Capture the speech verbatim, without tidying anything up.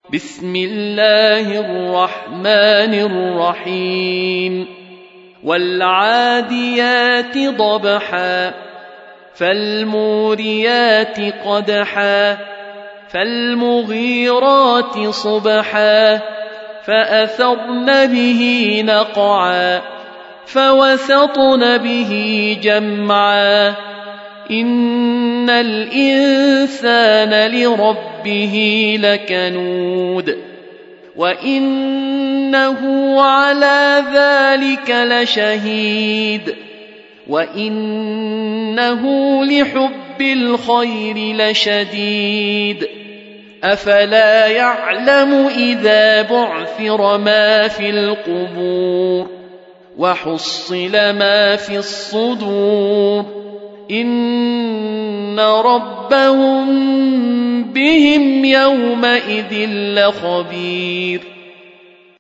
بسم الله الرحمن الرحيم والعاديات ضبحا فالموريات قدحا فالمغيرات صبحا فأثرن به نقعا فوسطن به جمعا إن الإنسان لربه لكنود وإنه على ذلك لشهيد وإنه لحب الخير لشديد أفلا يعلم إذا بعثر ما في القبور وحصل ما في الصدور إن ربهم بهم يومئذ لخبير